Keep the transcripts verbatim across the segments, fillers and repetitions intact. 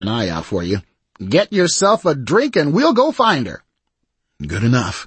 an eye out for you. Get yourself a drink and we'll go find her." "Good enough."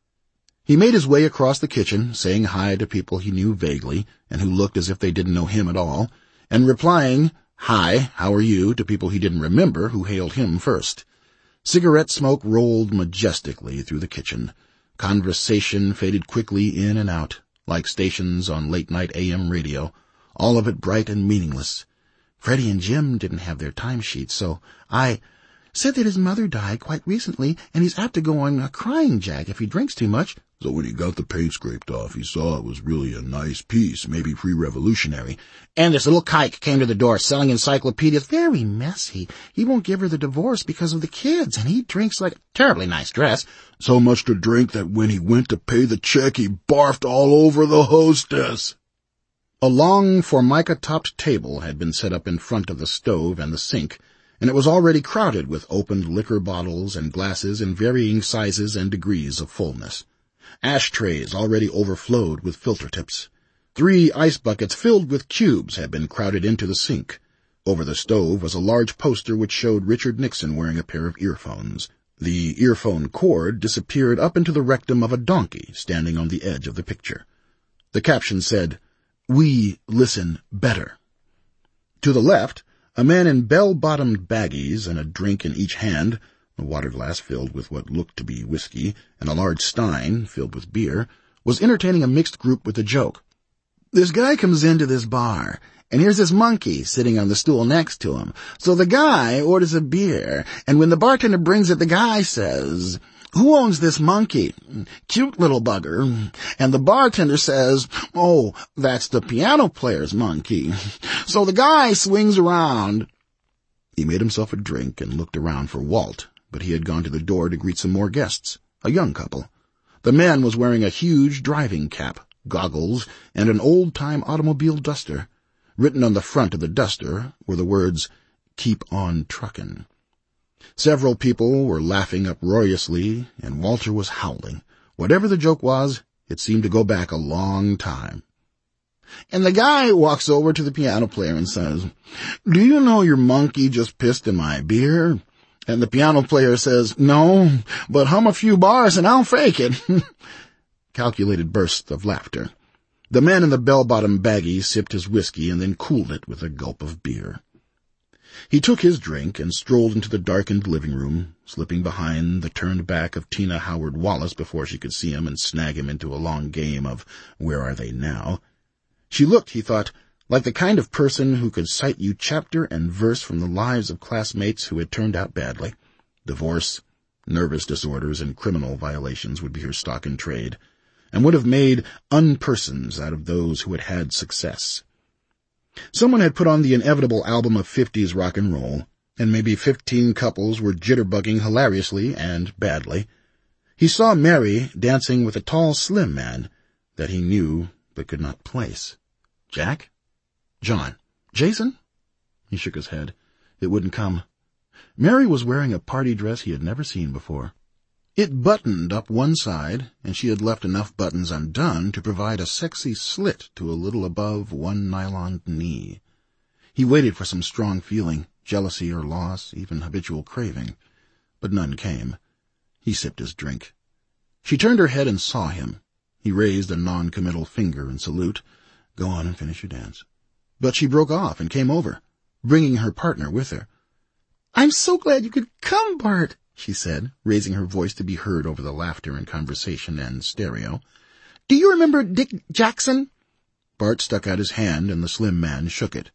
He made his way across the kitchen, saying hi to people he knew vaguely and who looked as if they didn't know him at all, and replying, "Hi, how are you?" to people he didn't remember who hailed him first. Cigarette smoke rolled majestically through the kitchen. Conversation faded quickly in and out, like stations on late-night A M radio, all of it bright and meaningless. "Freddie and Jim didn't have their timesheets, so I said that his mother died quite recently, and he's apt to go on crying, Jack, if he drinks too much. So when he got the paint scraped off, he saw it was really a nice piece, maybe pre-revolutionary. And this little kike came to the door selling encyclopedias. Very messy. He won't give her the divorce because of the kids, and he drinks like a terribly nice dress. So much to drink that when he went to pay the check, he barfed all over the hostess." A long formica-topped table had been set up in front of the stove and the sink, and it was already crowded with opened liquor bottles and glasses in varying sizes and degrees of fullness. Ashtrays already overflowed with filter tips. Three ice buckets filled with cubes had been crowded into the sink. Over the stove was a large poster which showed Richard Nixon wearing a pair of earphones. The earphone cord disappeared up into the rectum of a donkey standing on the edge of the picture. The caption said, "We listen better." To the left, a man in bell-bottomed baggies and a drink in each hand, a water glass filled with what looked to be whiskey, and a large stein filled with beer, was entertaining a mixed group with a joke. "This guy comes into this bar, and here's this monkey sitting on the stool next to him. So the guy orders a beer, and when the bartender brings it, the guy says, 'Who owns this monkey?' 'Cute little bugger.' And the bartender says, 'Oh, that's the piano player's monkey.' So the guy swings around." He made himself a drink and looked around for Walt, but he had gone to the door to greet some more guests, a young couple. The man was wearing a huge driving cap, goggles, and an old-time automobile duster. Written on the front of the duster were the words, "Keep on truckin'." Several people were laughing uproariously, and Walter was howling. Whatever the joke was, it seemed to go back a long time. And the guy walks over to the piano player and says, "Do you know your monkey just pissed in my beer?" And the piano player says, "No, but hum a few bars and I'll fake it." Calculated bursts of laughter. The man in the bell-bottom baggie sipped his whiskey and then cooled it with a gulp of beer. He took his drink and strolled into the darkened living room, slipping behind the turned back of Tina Howard Wallace before she could see him and snag him into a long game of Where Are They Now? She looked, he thought, like the kind of person who could cite you chapter and verse from the lives of classmates who had turned out badly. Divorce, nervous disorders, and criminal violations would be her stock in trade, and would have made unpersons out of those who had had success. Someone had put on the inevitable album of fifties rock and roll, and maybe fifteen couples were jitterbugging hilariously and badly. He saw Mary dancing with a tall, slim man that he knew but could not place. Jack? John? Jason? He shook his head. It wouldn't come. Mary was wearing a party dress he had never seen before. It buttoned up one side, and she had left enough buttons undone to provide a sexy slit to a little above one nylon knee. He waited for some strong feeling, jealousy or loss, even habitual craving, but none came. He sipped his drink. She turned her head and saw him. He raised a non-committal finger in salute. Go on and finish your dance. But she broke off and came over, bringing her partner with her. "I'm so glad you could come, Bart," she said, raising her voice to be heard over the laughter and conversation and stereo. "Do you remember Dick Jackson?" Bart stuck out his hand, and the slim man shook it.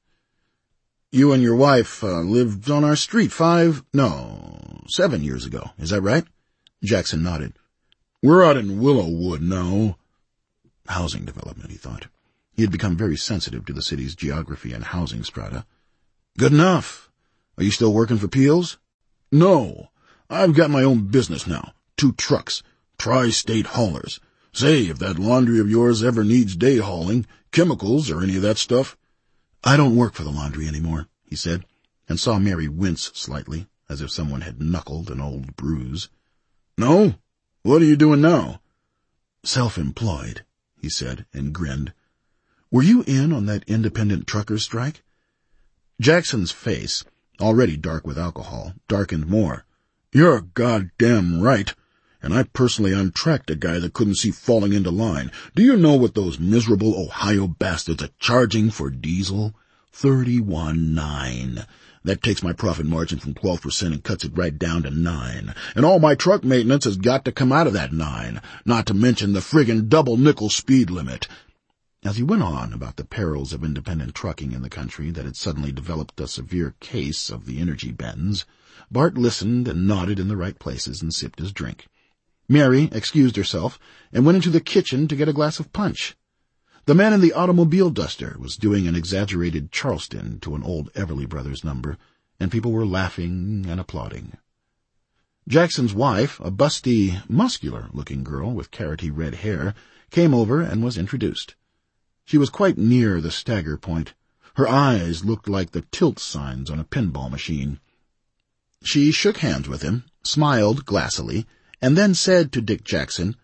"You and your wife uh, lived on our street five, no, seven years ago, is that right?" Jackson nodded. "We're out in Willowwood now." Housing development, he thought. He had become very sensitive to the city's geography and housing strata. "Good enough. Are you still working for Peels?" "No. I've got my own business now. Two trucks. Tri-state haulers. Say, if that laundry of yours ever needs day hauling, chemicals or any of that stuff." "I don't work for the laundry anymore," he said, and saw Mary wince slightly, as if someone had knuckled an old bruise. "No? What are you doing now?" "Self-employed," he said, and grinned. "Were you in on that independent trucker strike?" Jackson's face, already dark with alcohol, darkened more. "You're goddamn right. And I personally untracked a guy that couldn't see falling into line. Do you know what those miserable Ohio bastards are charging for diesel? thirty-one nine. That takes my profit margin from twelve percent and cuts it right down to nine. And all my truck maintenance has got to come out of that nine, not to mention the friggin' double nickel speed limit." As he went on about the perils of independent trucking in the country that had suddenly developed a severe case of the energy bends, Bart listened and nodded in the right places and sipped his drink. Mary excused herself and went into the kitchen to get a glass of punch. The man in the automobile duster was doing an exaggerated Charleston to an old Everly Brothers number, and people were laughing and applauding. Jackson's wife, a busty, muscular-looking girl with carroty red hair, came over and was introduced. She was quite near the stagger point. Her eyes looked like the tilt signs on a pinball machine. She shook hands with him, smiled glassily, and then said to Dick Jackson,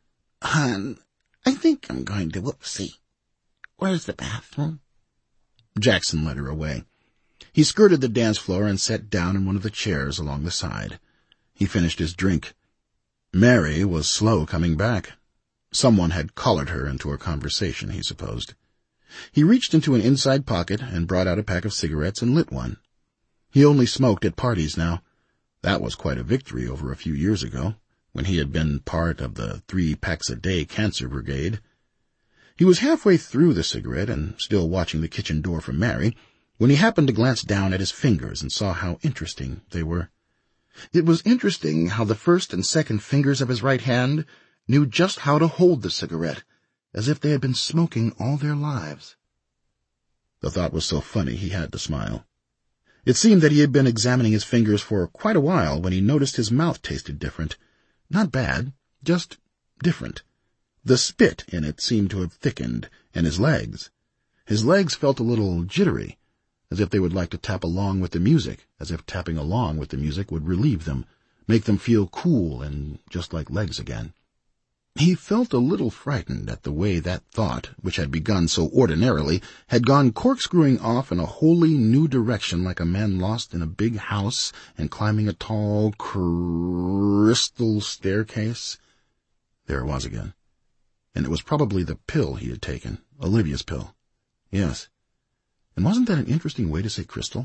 "Hon, I think I'm going to whoopsie. Where's the bathroom?" Jackson led her away. He skirted the dance floor and sat down in one of the chairs along the side. He finished his drink. Mary was slow coming back. Someone had collared her into a conversation, he supposed. He reached into an inside pocket and brought out a pack of cigarettes and lit one. He only smoked at parties now. That was quite a victory over a few years ago, when he had been part of the three-packs-a-day cancer brigade. He was halfway through the cigarette and still watching the kitchen door for Mary, when he happened to glance down at his fingers and saw how interesting they were. It was interesting how the first and second fingers of his right hand knew just how to hold the cigarette, as if they had been smoking all their lives. The thought was so funny he had to smile. It seemed that he had been examining his fingers for quite a while when he noticed his mouth tasted different. Not bad, just different. The spit in it seemed to have thickened, and his legs. His legs felt a little jittery, as if they would like to tap along with the music, as if tapping along with the music would relieve them, make them feel cool and just like legs again. He felt a little frightened at the way that thought, which had begun so ordinarily, had gone corkscrewing off in a wholly new direction like a man lost in a big house and climbing a tall crystal staircase. There it was again. And it was probably the pill he had taken, Olivia's pill. Yes. And wasn't that an interesting way to say crystal?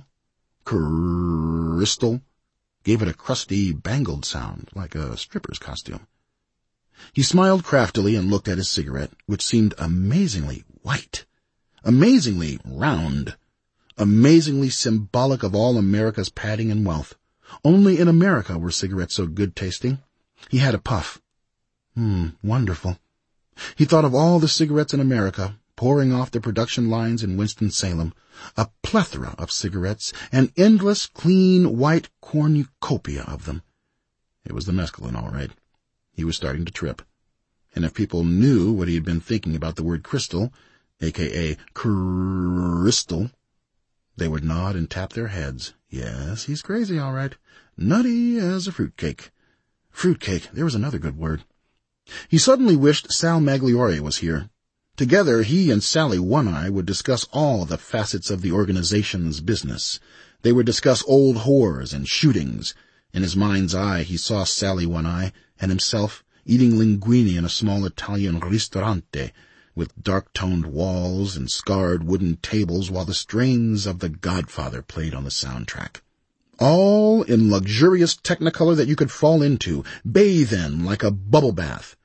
Crystal. Gave it a crusty, bangled sound, like a stripper's costume. He smiled craftily and looked at his cigarette, which seemed amazingly white, amazingly round, amazingly symbolic of all America's padding and wealth. Only in America were cigarettes so good-tasting. He had a puff. Hmm, wonderful. He thought of all the cigarettes in America, pouring off the production lines in Winston-Salem, a plethora of cigarettes, an endless, clean, white cornucopia of them. It was the mescaline, all right. He was starting to trip. And if people knew what he had been thinking about the word crystal, a k a crystal, they would nod and tap their heads. Yes, he's crazy, all right. Nutty as a fruitcake. Fruitcake, there was another good word. He suddenly wished Sal Magliore was here. Together, he and Sally One-Eye would discuss all the facets of the organization's business. They would discuss old whores and shootings. In his mind's eye, he saw Sally One-Eye and himself eating linguine in a small Italian ristorante, with dark-toned walls and scarred wooden tables while the strains of The Godfather played on the soundtrack. All in luxurious technicolor that you could fall into, bathe in like a bubble bath.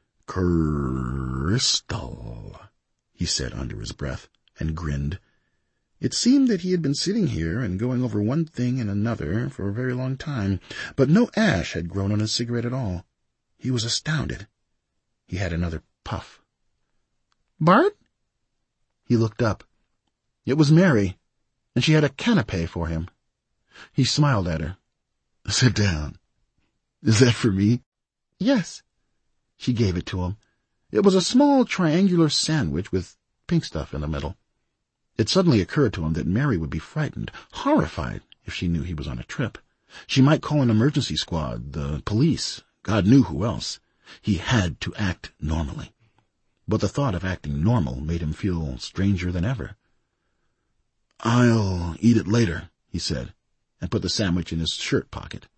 Crystal, he said under his breath, and grinned. It seemed that he had been sitting here and going over one thing and another for a very long time, but no ash had grown on his cigarette at all. He was astounded. He had another puff. "Bart?" He looked up. It was Mary, and she had a canapé for him. He smiled at her. "Sit down. Is that for me?" "Yes." She gave it to him. It was a small triangular sandwich with pink stuff in the middle. It suddenly occurred to him that Mary would be frightened, horrified, if she knew he was on a trip. She might call an emergency squad, the police, God knew who else. He had to act normally. But the thought of acting normal made him feel stranger than ever. "I'll eat it later," he said. and put the sandwich in his shirt pocket.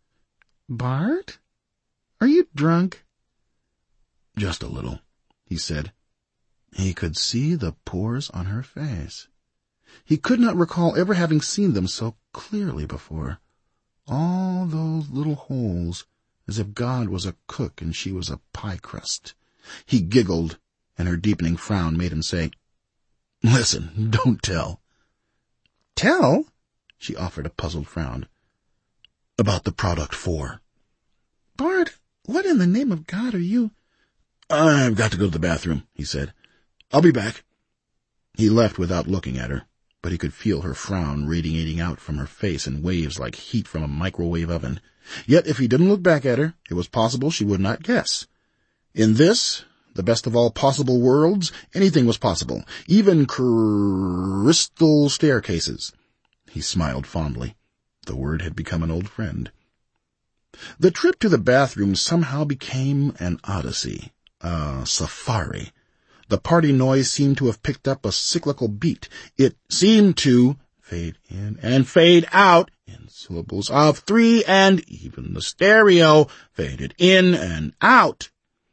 Bart? Are you drunk? Just a little, he said. He could see the pores on her face. He could not recall ever having seen them so clearly before. All those little holes, as if God was a cook and she was a pie crust. He giggled, and her deepening frown made him say, "Listen, don't tell." Tell? She offered a puzzled frown. About the product four. Bart, what in the name of God are you? I've got to go to the bathroom, he said. I'll be back. He left without looking at her, but he could feel her frown radiating out from her face in waves like heat from a microwave oven. Yet if he didn't look back at her, it was possible she would not guess. In this, the best of all possible worlds, anything was possible, even crystal staircases. He smiled fondly. The word had become an old friend. The trip to the bathroom somehow became an odyssey, a safari. The party noise seemed to have picked up a cyclical beat. It seemed to fade in and fade out in syllables of three, and even the stereo faded in and out.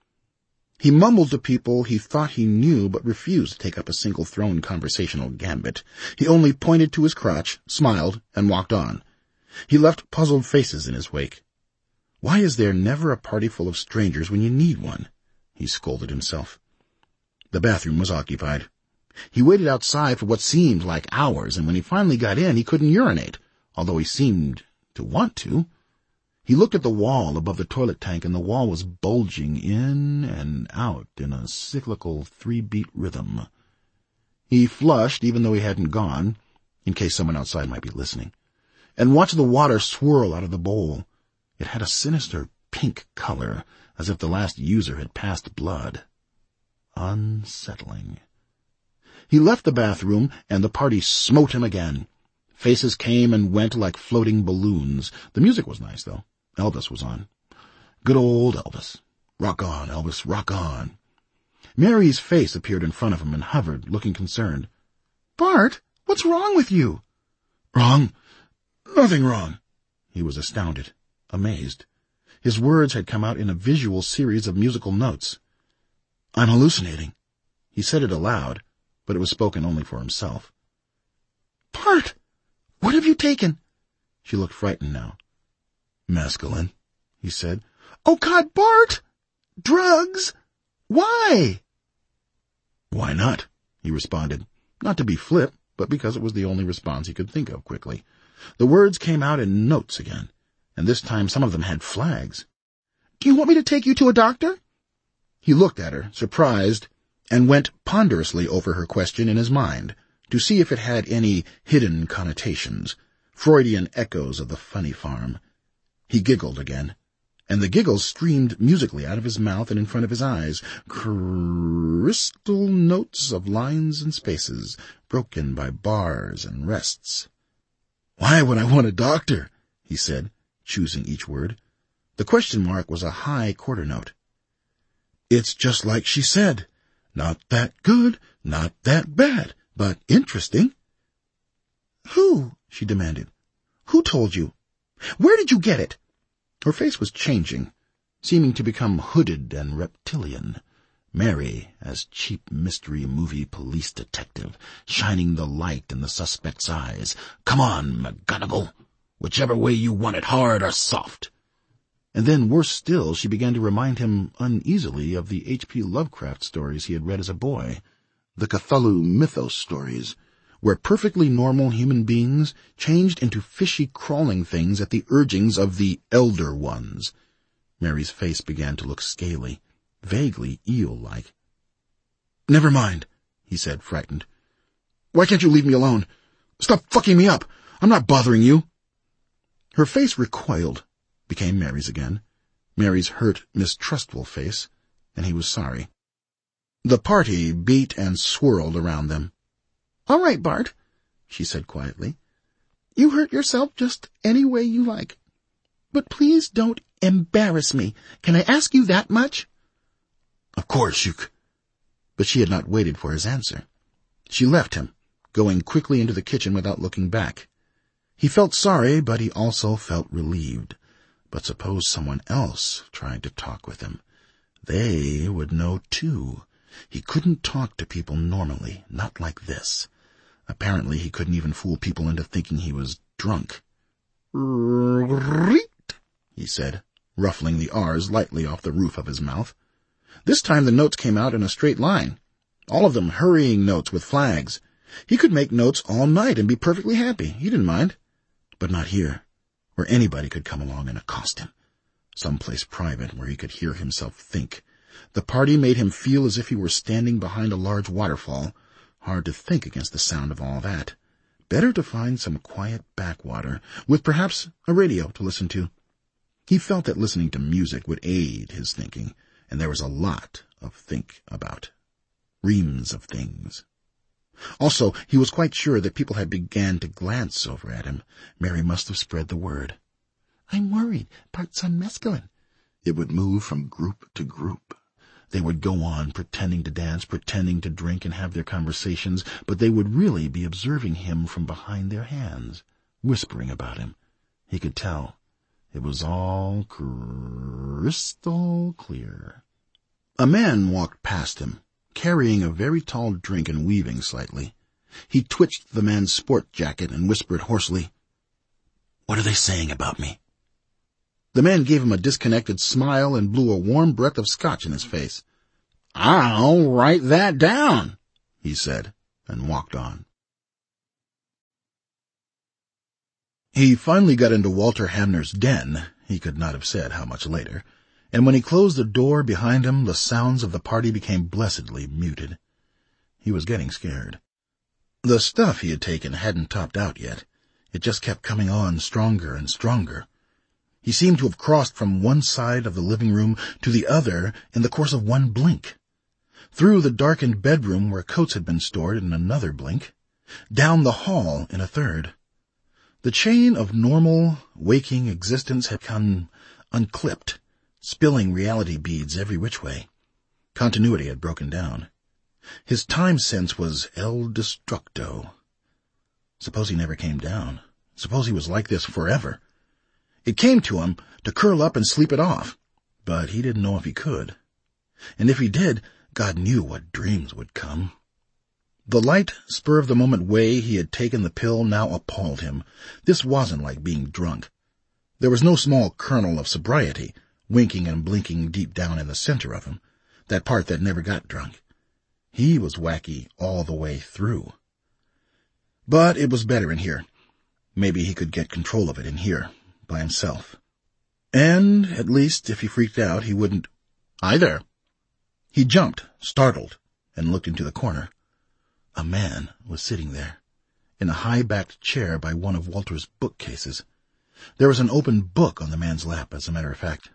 He mumbled to people he thought he knew, but refused to take up a single-thrown conversational gambit. He only pointed to his crotch, smiled, and walked on. He left puzzled faces in his wake. Why is there never a party full of strangers when you need one? He scolded himself. The bathroom was occupied. He waited outside for what seemed like hours, and when he finally got in, he couldn't urinate, although he seemed to want to. He looked at the wall above the toilet tank, and the wall was bulging in and out in a cyclical three-beat rhythm. He flushed, even though he hadn't gone, in case someone outside might be listening, and watched the water swirl out of the bowl. It had a sinister pink color, as if the last user had passed blood. Unsettling. He left the bathroom, and the party smote him again. Faces came and went like floating balloons. The music was nice, though. Elvis was on. Good old Elvis. Rock on, Elvis, rock on. Mary's face appeared in front of him and hovered, looking concerned. Bart, what's wrong with you? Wrong? Nothing wrong. He was astounded, amazed. His words had come out in a visual series of musical notes. I'm hallucinating. He said it aloud, but it was spoken only for himself. Bart, what have you taken? She looked frightened now. Mescaline, he said. Oh, God, Bart! Drugs? Why? Why not? He responded, not to be flip, but because it was the only response he could think of quickly. The words came out in notes again, and this time some of them had flags. Do you want me to take you to a doctor? He looked at her, surprised, and went ponderously over her question in his mind, to see if it had any hidden connotations, Freudian echoes of the funny farm. He giggled again, and the giggles streamed musically out of his mouth and in front of his eyes, crystal notes of lines and spaces, broken by bars and rests. Why would I want a doctor? He said, choosing each word. The question mark was a high quarter note. It's just like she said. Not that good, not that bad, but interesting. Who? She demanded. Who told you? Where did you get it? Her face was changing, seeming to become hooded and reptilian. Mary, as cheap mystery movie police detective, shining the light in the suspect's eyes. Come on, McGonagall. Whichever way you want it, hard or soft. And then, worse still, she began to remind him uneasily of the H P Lovecraft stories he had read as a boy, the Cthulhu mythos stories, where perfectly normal human beings changed into fishy crawling things at the urgings of the Elder Ones. Mary's face began to look scaly, vaguely eel-like. Never mind, he said, frightened. Why can't you leave me alone? Stop fucking me up. I'm not bothering you. Her face recoiled, became Mary's again, Mary's hurt, mistrustful face, and he was sorry. The party beat and swirled around them. All right, Bart, she said quietly. You hurt yourself just any way you like. But please don't embarrass me. Can I ask you that much? Of course you c... But she had not waited for his answer. She left him, going quickly into the kitchen without looking back. He felt sorry, but he also felt relieved. But suppose someone else tried to talk with him. They would know too. He couldn't talk to people normally, not like this. Apparently he couldn't even fool people into thinking he was drunk. "Reet," he said, ruffling the R's lightly off the roof of his mouth. This time the notes came out in a straight line, all of them hurrying notes with flags. He could make notes all night and be perfectly happy. He didn't mind. But not here, where anybody could come along and accost him. Someplace private where he could hear himself think. The party made him feel as if he were standing behind a large waterfall. Hard to think against the sound of all that. Better to find some quiet backwater, with perhaps a radio to listen to. He felt that listening to music would aid his thinking, and there was a lot of think about. Reams of things. Also, he was quite sure that people had began to glance over at him. Mary must have spread the word. "I'm worried. Bart's on mescaline." It would move from group to group. They would go on pretending to dance, pretending to drink and have their conversations, but they would really be observing him from behind their hands, whispering about him. He could tell. It was all crystal clear. A man walked past him, carrying a very tall drink and weaving slightly. He twitched the man's sport jacket and whispered hoarsely, "What are they saying about me?" The man gave him a disconnected smile and blew a warm breath of scotch in his face. "I'll write that down," he said, and walked on. He finally got into Walter Hamner's den, he could not have said how much later, and when he closed the door behind him, the sounds of the party became blessedly muted. He was getting scared. The stuff he had taken hadn't topped out yet. It just kept coming on stronger and stronger. He seemed to have crossed from one side of the living room to the other in the course of one blink. Through the darkened bedroom where coats had been stored in another blink. Down the hall in a third. The chain of normal, waking existence had come unclipped, spilling reality beads every which way. Continuity had broken down. His time sense was el destructo. Suppose he never came down. Suppose he was like this forever. It came to him to curl up and sleep it off, but he didn't know if he could. And if he did, God knew what dreams would come. The light, spur-of-the-moment way he had taken the pill now appalled him. This wasn't like being drunk. There was no small kernel of sobriety, winking and blinking deep down in the center of him, that part that never got drunk. He was wacky all the way through. But it was better in here. Maybe he could get control of it in here, by himself. And, at least, if he freaked out, he wouldn't... either. He jumped, startled, and looked into the corner. A man was sitting there, in a high-backed chair by one of Walter's bookcases. There was an open book on the man's lap, as a matter of fact.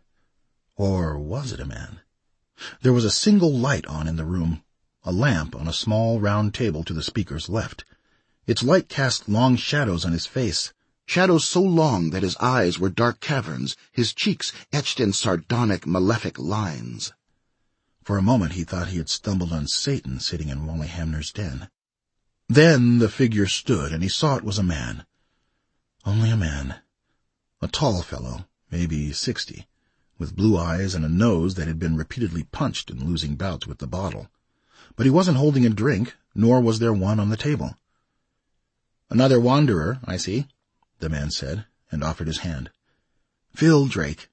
Or was it a man? There was a single light on in the room, a lamp on a small round table to the speaker's left. Its light cast long shadows on his face, shadows so long that his eyes were dark caverns, his cheeks etched in sardonic, malefic lines. For a moment he thought he had stumbled on Satan sitting in Wally Hamner's den. Then the figure stood, and he saw it was a man. Only a man. A tall fellow, maybe sixty, with blue eyes and a nose that had been repeatedly punched in losing bouts with the bottle. But he wasn't holding a drink, nor was there one on the table. "Another wanderer, I see," the man said, and offered his hand. "Phil Drake."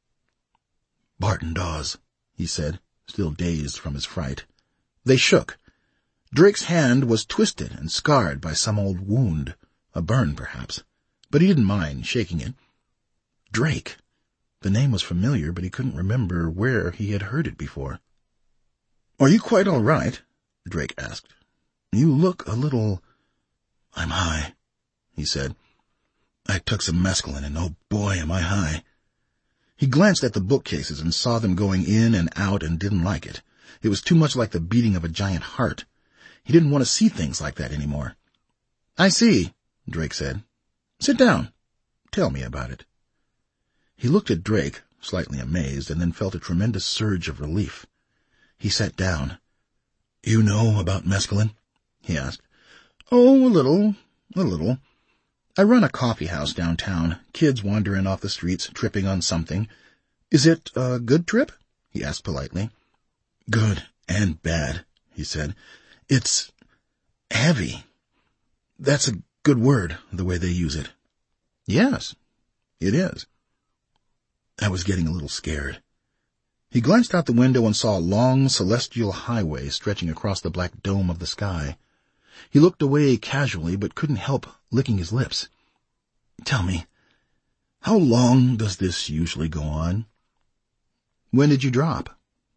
"Barton Dawes," he said, still dazed from his fright. They shook. Drake's hand was twisted and scarred by some old wound, a burn perhaps, but he didn't mind shaking it. Drake. The name was familiar, but he couldn't remember where he had heard it before. "Are you quite all right?" Drake asked. "You look a little—" "I'm high," he said. "I took some mescaline, and oh boy, am I high." He glanced at the bookcases and saw them going in and out and didn't like it. It was too much like the beating of a giant heart. He didn't want to see things like that anymore. "I see," Drake said. "Sit down. Tell me about it." He looked at Drake, slightly amazed, and then felt a tremendous surge of relief. He sat down. "You know about mescaline?" he asked. "Oh, a little, a little. I run a coffee house downtown. Kids wander in off the streets, tripping on something. Is it a good trip? He asked politely. Good and bad, he said. It's heavy. That's a good word, the way they use it. Yes, it is. I was getting a little scared. He glanced out the window and saw a long celestial highway stretching across the black dome of the sky. He looked away casually, but couldn't help licking his lips. Tell me, how long does this usually go on? When did you drop?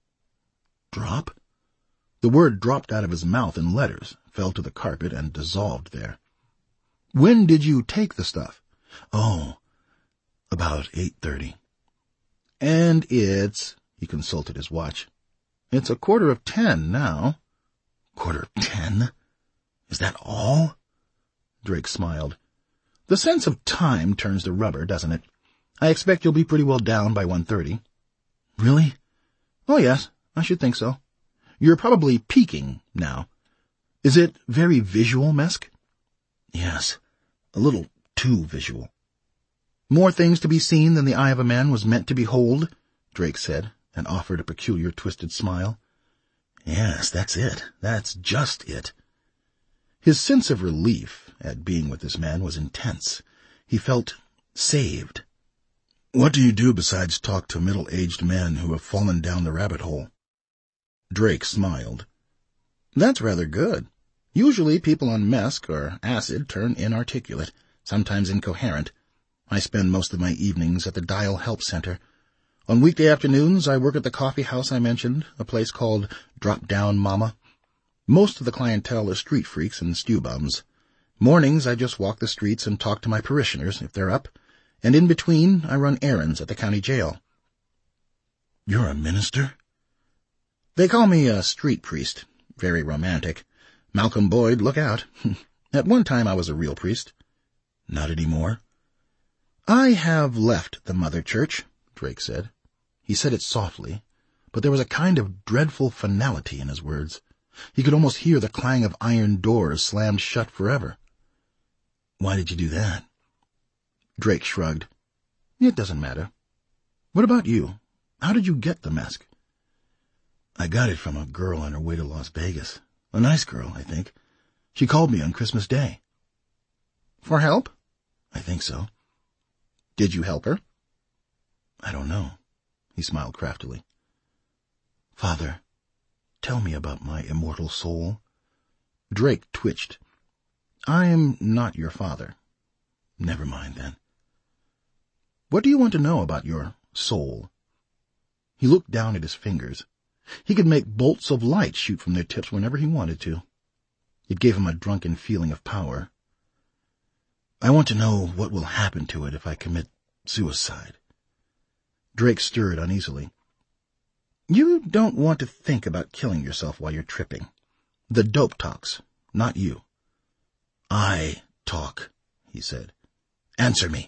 Drop? The word dropped out of his mouth in letters, fell to the carpet, and dissolved there. When did you take the stuff? Oh, about eight thirty. And it's... He consulted his watch. It's a quarter of ten now. Quarter of ten? Is that all? Drake smiled. The sense of time turns to rubber, doesn't it? I expect you'll be pretty well down by one thirty. Really? Oh, yes, I should think so. You're probably peaking now. Is it very visual, Mesk? Yes, a little too visual. More things to be seen than the eye of a man was meant to behold, Drake said, and offered a peculiar twisted smile. Yes, that's it. That's just it. His sense of relief at being with this man was intense. He felt saved. What do you do besides talk to middle-aged men who have fallen down the rabbit hole? Drake smiled. That's rather good. Usually people on Mesk or acid turn inarticulate, sometimes incoherent. I spend most of my evenings at the Dial Help Center. On weekday afternoons, I work at the coffee house I mentioned, a place called Drop Down Mama. Most of the clientele are street freaks and stew bums. Mornings, I just walk the streets and talk to my parishioners, if they're up, and in between, I run errands at the county jail. You're a minister? They call me a street priest. Very romantic. Malcolm Boyd, look out. At one time, I was a real priest. Not anymore. I have left the Mother Church, Drake said. He said it softly, but there was a kind of dreadful finality in his words. He could almost hear the clang of iron doors slammed shut forever. Why did you do that? Drake shrugged. It doesn't matter. What about you? How did you get the Mesk? I got it from a girl on her way to Las Vegas. A nice girl, I think. She called me on Christmas Day. For help? I think so. Did you help her? I don't know. He smiled craftily. Father, tell me about my immortal soul. Drake twitched. I am not your father. Never mind, then. What do you want to know about your soul? He looked down at his fingers. He could make bolts of light shoot from their tips whenever he wanted to. It gave him a drunken feeling of power. I want to know what will happen to it if I commit suicide. Drake stirred uneasily. You don't want to think about killing yourself while you're tripping. The dope talks, not you. I talk, he said. Answer me.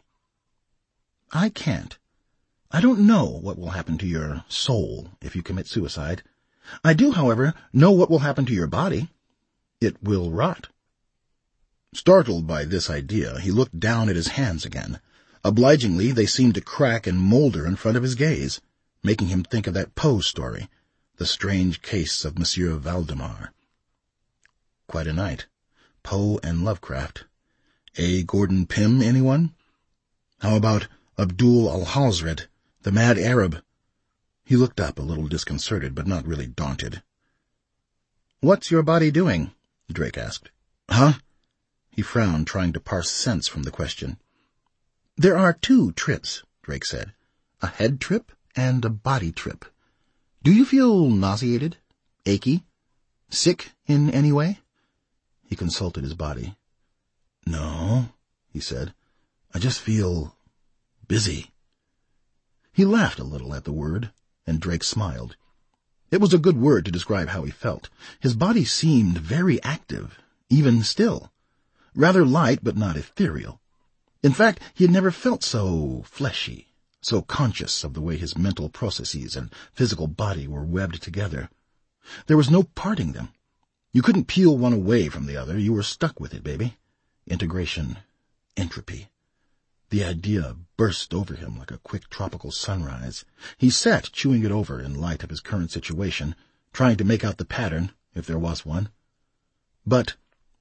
I can't. I don't know what will happen to your soul if you commit suicide. I do, however, know what will happen to your body. It will rot. Startled by this idea, he looked down at his hands again. Obligingly, they seemed to crack and molder in front of his gaze, making him think of that Poe story, The Strange Case of Monsieur Valdemar. Quite a night. Poe and Lovecraft. A. Gordon Pym, anyone? How about Abdul al-Hazred, the mad Arab? He looked up, a little disconcerted, but not really daunted. What's your body doing? Drake asked. Huh? He frowned, trying to parse sense from the question. There are two trips, Drake said. A head trip and a body trip. Do you feel nauseated? Achy? Sick in any way? He consulted his body. No, he said. I just feel busy. He laughed a little at the word, and Drake smiled. It was a good word to describe how he felt. His body seemed very active, even still. Rather light, but not ethereal. In fact, he had never felt so fleshy, so conscious of the way his mental processes and physical body were webbed together. There was no parting them. You couldn't peel one away from the other. You were stuck with it, baby. Integration. entropy. The idea burst over him like a quick tropical sunrise. He sat chewing it over in light of his current situation, trying to make out the pattern, if there was one. But,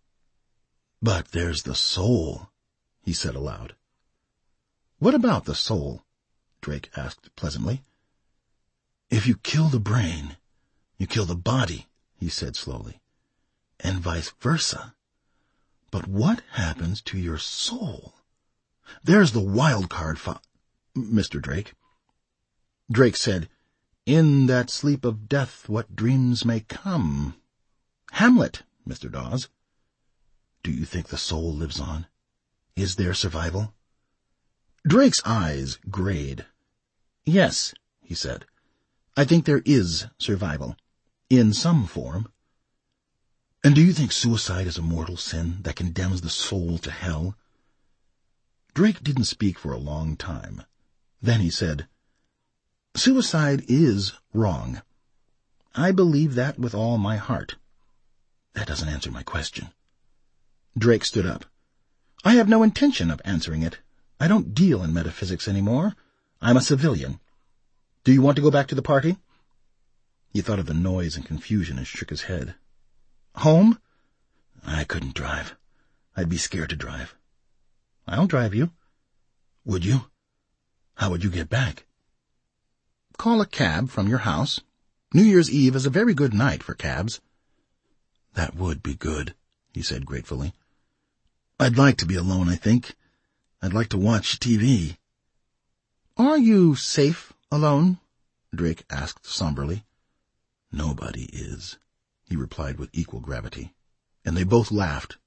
but there's the soul, he said aloud. What about the soul? Drake asked pleasantly. If you kill the brain, you kill the body, he said slowly, and vice versa. But what happens to your soul? There's the wild card, fa- Mister Drake. Drake said, In that sleep of death what dreams may come. Hamlet, Mister Dawes. Do you think the soul lives on? Is there survival? Drake's eyes grayed. Yes, he said. I think there is survival. In some form. And do you think suicide is a mortal sin that condemns the soul to hell? Drake didn't speak for a long time. Then he said, Suicide is wrong. I believe that with all my heart. That doesn't answer my question. Drake stood up. I have no intention of answering it. I don't deal in metaphysics anymore. I'm a civilian. Do you want to go back to the party? He thought of the noise and confusion and shook his head. Home? I couldn't drive. I'd be scared to drive. I'll drive you. Would you? How would you get back? Call a cab from your house. New Year's Eve is a very good night for cabs. That would be good, he said gratefully. I'd like to be alone, I think. I'd like to watch T V. Are you safe alone? Drake asked somberly. Nobody is, he replied with equal gravity, and they both laughed.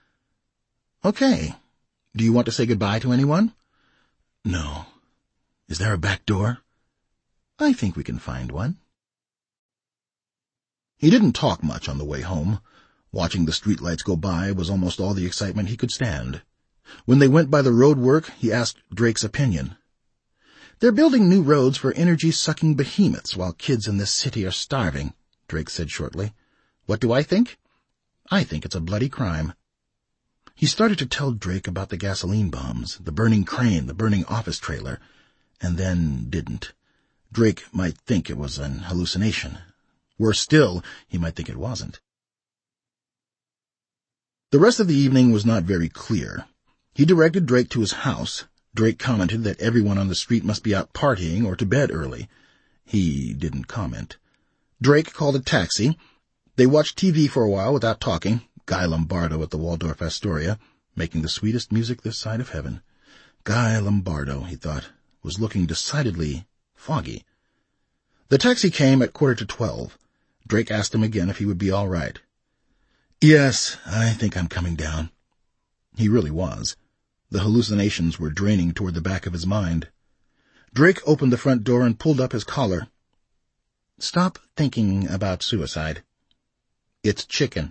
Okay. Do you want to say goodbye to anyone? No. Is there a back door? I think we can find one. He didn't talk much on the way home. Watching the streetlights go by was almost all the excitement he could stand. When they went by the road work, he asked Drake's opinion. They're building new roads for energy-sucking behemoths while kids in this city are starving, Drake said shortly. What do I think? I think it's a bloody crime. He started to tell Drake about the gasoline bombs, the burning crane, the burning office trailer, and then didn't. Drake might think it was an hallucination. Worse still, he might think it wasn't. The rest of the evening was not very clear. He directed Drake to his house. Drake commented that everyone on the street must be out partying or to bed early. He didn't comment. Drake called a taxi. They watched T V for a while without talking. Guy Lombardo at the Waldorf Astoria, making the sweetest music this side of heaven. Guy Lombardo, he thought, was looking decidedly foggy. The taxi came at quarter to twelve. Drake asked him again if he would be all right. Yes, I think I'm coming down. He really was. The hallucinations were draining toward the back of his mind. Drake opened the front door and pulled up his collar. Stop thinking about suicide. It's chicken.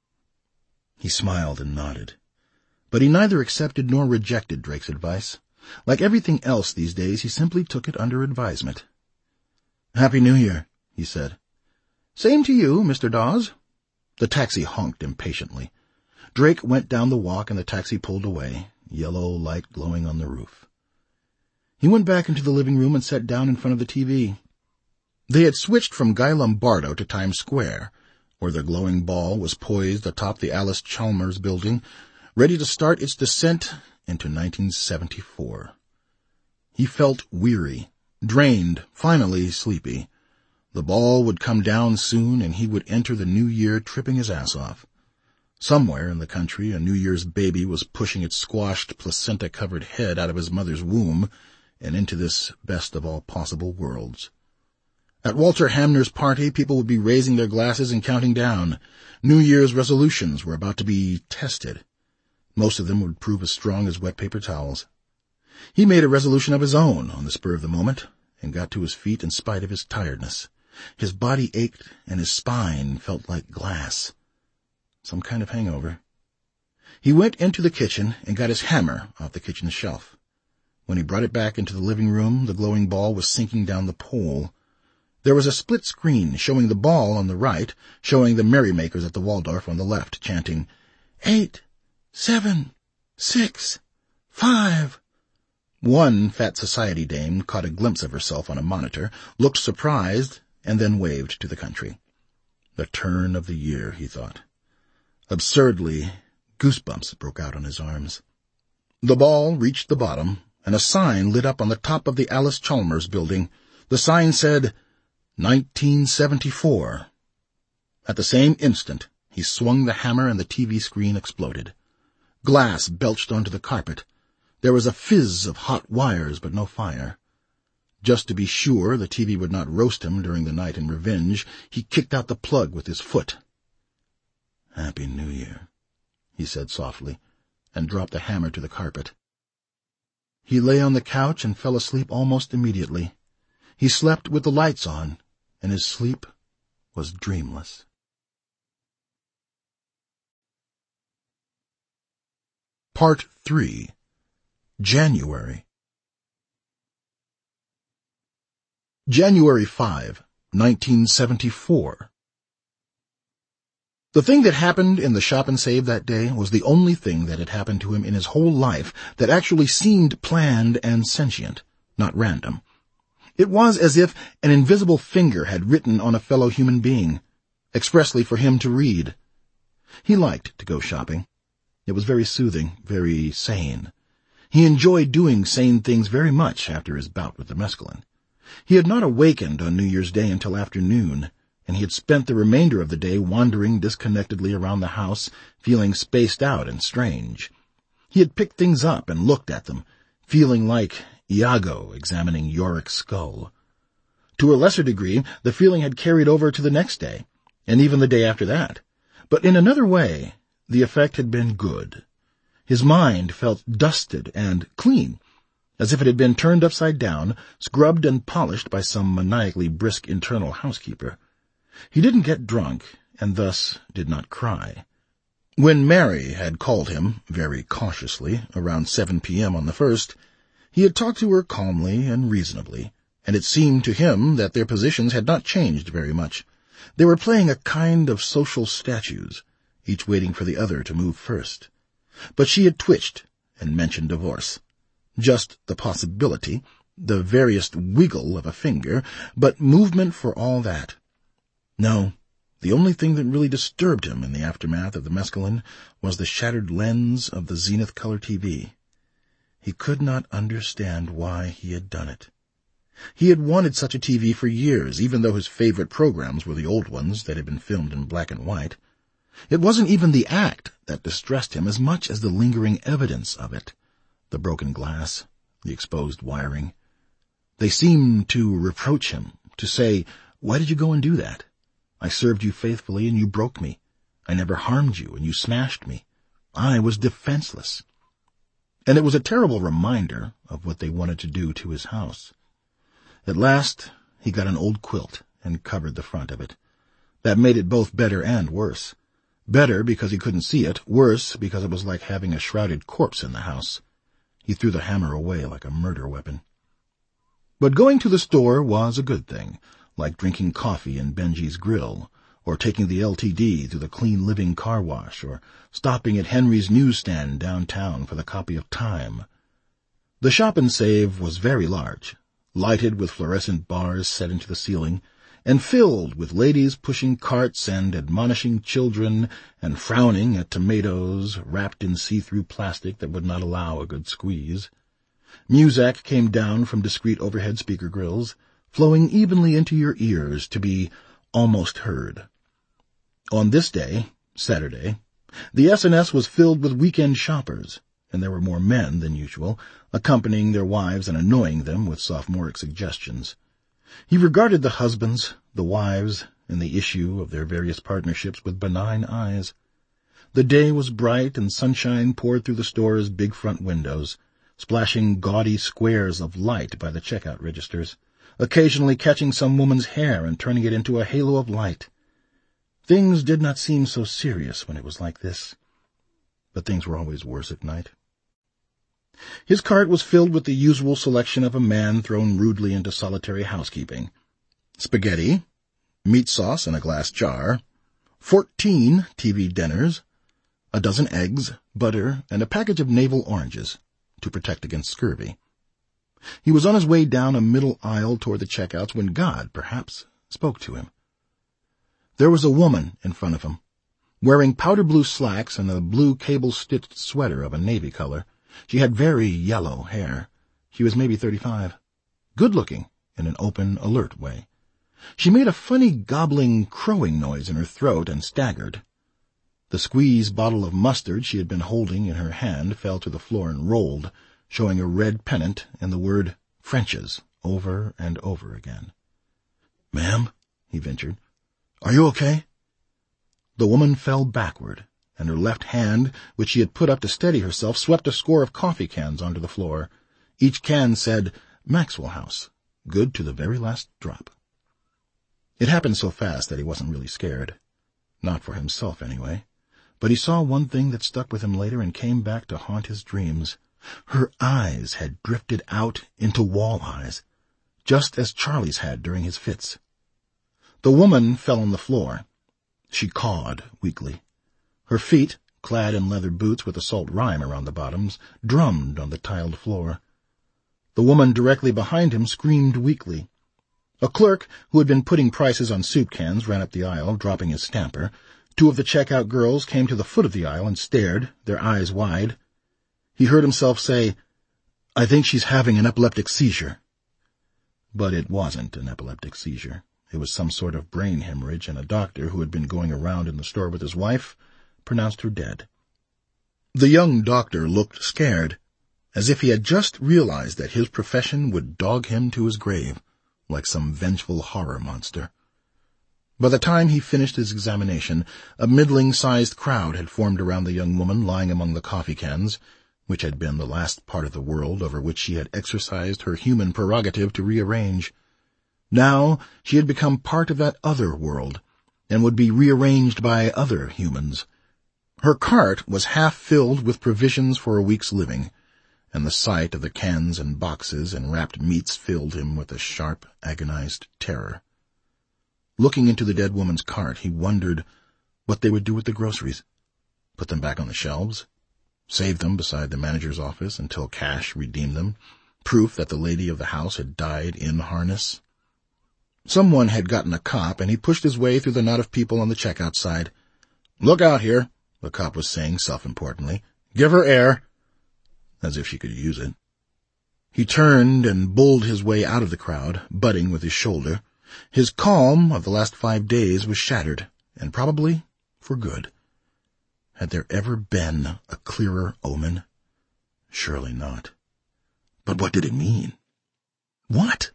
He smiled and nodded. But he neither accepted nor rejected Drake's advice. Like everything else these days, he simply took it under advisement. Happy New Year, he said. Same to you, Mister Dawes. The taxi honked impatiently. Drake went down the walk and the taxi pulled away, yellow light glowing on the roof. He went back into the living room and sat down in front of the T V. They had switched from Guy Lombardo to Times Square, where the glowing ball was poised atop the Alice Chalmers building, ready to start its descent into nineteen seventy-four. He felt weary, drained, finally sleepy. The ball would come down soon, and he would enter the new year tripping his ass off. Somewhere in the country, a New Year's baby was pushing its squashed, placenta-covered head out of his mother's womb and into this best of all possible worlds. At Walter Hamner's party, people would be raising their glasses and counting down. New Year's resolutions were about to be tested. Most of them would prove as strong as wet paper towels. He made a resolution of his own on the spur of the moment and got to his feet in spite of his tiredness. His body ached and his spine felt like glass. Some kind of hangover. He went into the kitchen and got his hammer off the kitchen shelf. When he brought it back into the living room, the glowing ball was sinking down the pole. There was a split screen showing the ball on the right, showing the merrymakers at the Waldorf on the left, chanting, Eight, seven, six, Five. One fat society dame caught a glimpse of herself on a monitor, looked surprised, and then waved to the country. The turn of the year, he thought. Absurdly, goosebumps broke out on his arms. The ball reached the bottom, and a sign lit up on the top of the Alice Chalmers building. The sign said, nineteen seventy-four. At the same instant, he swung the hammer and the T V screen exploded. Glass belched onto the carpet. There was a fizz of hot wires, but no fire. Just to be sure the T V would not roast him during the night in revenge, he kicked out the plug with his foot. "Happy New Year," he said softly, and dropped the hammer to the carpet. He lay on the couch and fell asleep almost immediately. He slept with the lights on, and his sleep was dreamless. Part three. January. January fifth, nineteen seventy-four. The thing that happened in the Shop and Save that day was the only thing that had happened to him in his whole life that actually seemed planned and sentient, not random. It was as if an invisible finger had written on a fellow human being, expressly for him to read. He liked to go shopping. It was very soothing, very sane. He enjoyed doing sane things very much after his bout with the mescaline. He had not awakened on New Year's Day until afternoon, and he had spent the remainder of the day wandering disconnectedly around the house, feeling spaced out and strange. He had picked things up and looked at them, feeling like Iago examining Yorick's skull. To a lesser degree, the feeling had carried over to the next day, and even the day after that. But in another way, the effect had been good. His mind felt dusted and clean, as if it had been turned upside down, scrubbed and polished by some maniacally brisk internal housekeeper. He didn't get drunk, and thus did not cry. When Mary had called him, very cautiously, around seven p.m. on the first, he had talked to her calmly and reasonably, and it seemed to him that their positions had not changed very much. They were playing a kind of social statues, each waiting for the other to move first. But she had twitched and mentioned divorce. Just the possibility, the veriest wiggle of a finger, but movement for all that. No, the only thing that really disturbed him in the aftermath of the mescaline was the shattered lens of the Zenith color T V. He could not understand why he had done it. He had wanted such a T V for years, even though his favorite programs were the old ones that had been filmed in black and white. It wasn't even the act that distressed him as much as the lingering evidence of it. The broken glass, the exposed wiring. They seemed to reproach him, to say, "Why did you go and do that? I served you faithfully and you broke me. I never harmed you and you smashed me. I was defenseless." And it was a terrible reminder of what they wanted to do to his house. At last, he got an old quilt and covered the front of it. That made it both better and worse. Better because he couldn't see it, worse because it was like having a shrouded corpse in the house. He threw the hammer away like a murder weapon. But going to the store was a good thing, like drinking coffee in Benji's Grill, or taking the L T D to the Clean Living car wash, or stopping at Henry's newsstand downtown for the copy of Time. The Shop and Save was very large, lighted with fluorescent bars set into the ceiling, and filled with ladies pushing carts and admonishing children and frowning at tomatoes wrapped in see-through plastic that would not allow a good squeeze. Muzak came down from discreet overhead speaker grills, flowing evenly into your ears to be almost heard. On this day, Saturday, the S and S was filled with weekend shoppers, and there were more men than usual, accompanying their wives and annoying them with sophomoric suggestions. He regarded the husbands, the wives, and the issue of their various partnerships with benign eyes. The day was bright, and sunshine poured through the store's big front windows, splashing gaudy squares of light by the checkout registers, occasionally catching some woman's hair and turning it into a halo of light. Things did not seem so serious when it was like this, but things were always worse at night. His cart was filled with the usual selection of a man thrown rudely into solitary housekeeping. Spaghetti, meat sauce in a glass jar, fourteen T V dinners, a dozen eggs, butter, and a package of navel oranges, to protect against scurvy. He was on his way down a middle aisle toward the checkouts when God, perhaps, spoke to him. There was a woman in front of him, wearing powder blue slacks and a blue cable-stitched sweater of a navy color. She had very yellow hair. She was maybe thirty-five. Good-looking in an open, alert way. She made a funny gobbling, crowing noise in her throat and staggered. The squeeze bottle of mustard she had been holding in her hand fell to the floor and rolled, showing a red pennant and the word French's over and over again. "Ma'am," he ventured, "are you okay?" The woman fell backward, and her left hand, which she had put up to steady herself, swept a score of coffee cans onto the floor. Each can said Maxwell House, good to the very last drop. It happened so fast that he wasn't really scared. Not for himself, anyway. But he saw one thing that stuck with him later and came back to haunt his dreams. Her eyes had drifted out into wall eyes, just as Charlie's had during his fits. The woman fell on the floor. She cawed weakly. Her feet, clad in leather boots with a salt rime around the bottoms, drummed on the tiled floor. The woman directly behind him screamed weakly. A clerk, who had been putting prices on soup cans, ran up the aisle, dropping his stamper. Two of the checkout girls came to the foot of the aisle and stared, their eyes wide. He heard himself say, "I think she's having an epileptic seizure." But it wasn't an epileptic seizure. It was some sort of brain hemorrhage, and a doctor who had been going around in the store with his wife pronounced her dead. The young doctor looked scared, as if he had just realized that his profession would dog him to his grave, like some vengeful horror monster. By the time he finished his examination, a middling-sized crowd had formed around the young woman lying among the coffee cans, which had been the last part of the world over which she had exercised her human prerogative to rearrange. Now she had become part of that other world, and would be rearranged by other humans. Her cart was half filled with provisions for a week's living, and the sight of the cans and boxes and wrapped meats filled him with a sharp, agonized terror. Looking into the dead woman's cart, he wondered what they would do with the groceries. Put them back on the shelves? Save them beside the manager's office until cash redeemed them? Proof that the lady of the house had died in harness? Someone had gotten a cop, and he pushed his way through the knot of people on the checkout side. "Look out here," the cop was saying self-importantly. "Give her air." As if she could use it. He turned and bulled his way out of the crowd, butting with his shoulder. His calm of the last five days was shattered, and probably for good. Had there ever been a clearer omen? Surely not. But what did it mean? What?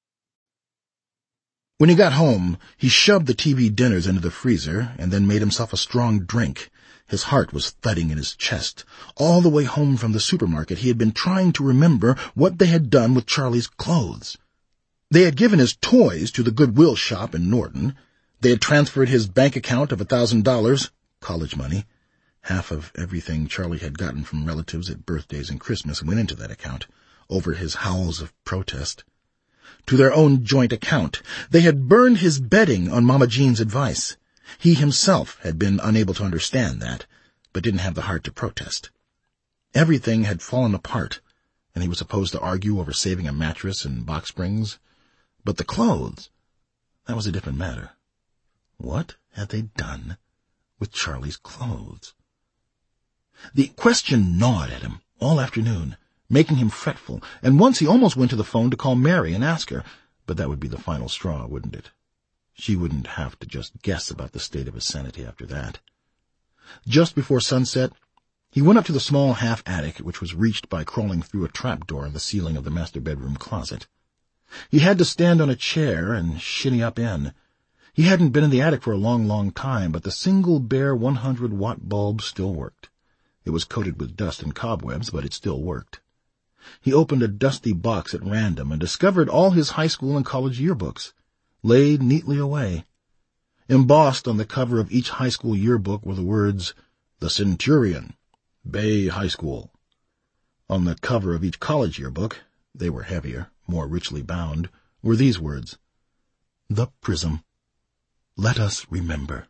When he got home, he shoved the T V dinners into the freezer and then made himself a strong drink. His heart was thudding in his chest. All the way home from the supermarket, he had been trying to remember what they had done with Charlie's clothes. They had given his toys to the Goodwill shop in Norton. They had transferred his bank account of a thousand dollars, college money. Half of everything Charlie had gotten from relatives at birthdays and Christmas went into that account, over his howls of protest. To their own joint account. They had burned his bedding on Mama Jean's advice. He himself had been unable to understand that, but didn't have the heart to protest. Everything had fallen apart, and he was supposed to argue over saving a mattress and box springs. But the clothes, that was a different matter. What had they done with Charlie's clothes? The question gnawed at him all afternoon, making him fretful, and once he almost went to the phone to call Mary and ask her, but that would be the final straw, wouldn't it? She wouldn't have to just guess about the state of his sanity after that. Just before sunset, he went up to the small half-attic, which was reached by crawling through a trapdoor in the ceiling of the master bedroom closet. He had to stand on a chair and shinny up in. He hadn't been in the attic for a long, long time, but the single bare one hundred watt bulb still worked. It was coated with dust and cobwebs, but it still worked. He opened a dusty box at random and discovered all his high school and college yearbooks, laid neatly away. Embossed on the cover of each high school yearbook were the words, "The Centurion, Bay High School." On the cover of each college yearbook, they were heavier, more richly bound, were these words, "The Prism. Let us remember."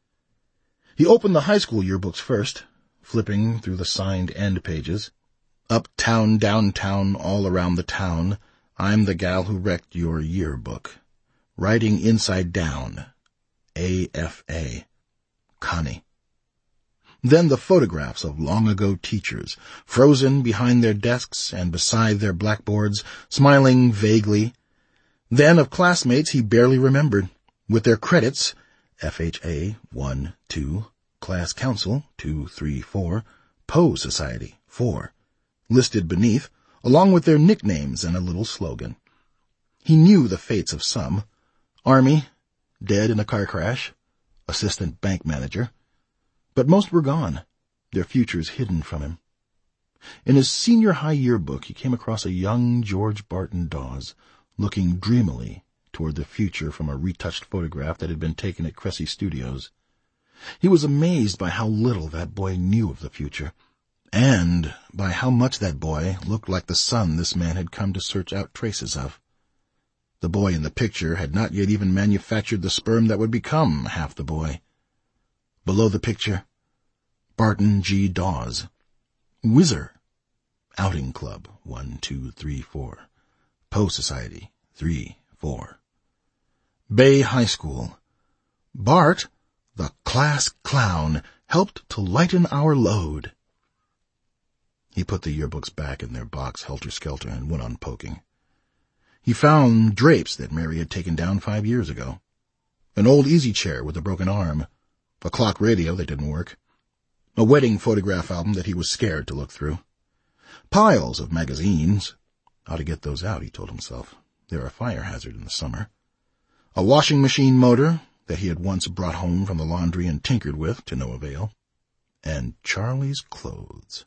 He opened the high school yearbooks first, flipping through the signed end pages. Uptown, downtown, all around the town, I'm the gal who wrecked your yearbook. Writing inside down. A F A. Connie. Then the photographs of long-ago teachers, frozen behind their desks and beside their blackboards, smiling vaguely. Then of classmates he barely remembered, with their credits, F H A, one, two, Class Council, two, three, four, Poe Society, four, listed beneath, along with their nicknames and a little slogan. He knew the fates of some. Army, dead in a car crash, assistant bank manager. But most were gone, their futures hidden from him. In his senior high yearbook he came across a young George Barton Dawes, looking dreamily toward the future from a retouched photograph that had been taken at Cressy Studios. He was amazed by how little that boy knew of the future, and by how much that boy looked like the son this man had come to search out traces of. The boy in the picture had not yet even manufactured the sperm that would become half the boy. Below the picture, Barton G. Dawes. Whizzer. Outing Club, one, two, three, four. Poe Society, three, four. Bay High School. Bart, the class clown, helped to lighten our load. He put the yearbooks back in their box helter-skelter and went on poking. He found drapes that Mary had taken down five years ago. An old easy chair with a broken arm. A clock radio that didn't work. A wedding photograph album that he was scared to look through. Piles of magazines. Ought to get those out, he told himself. They're a fire hazard in the summer. A washing machine motor that he had once brought home from the laundry and tinkered with to no avail. And Charlie's clothes.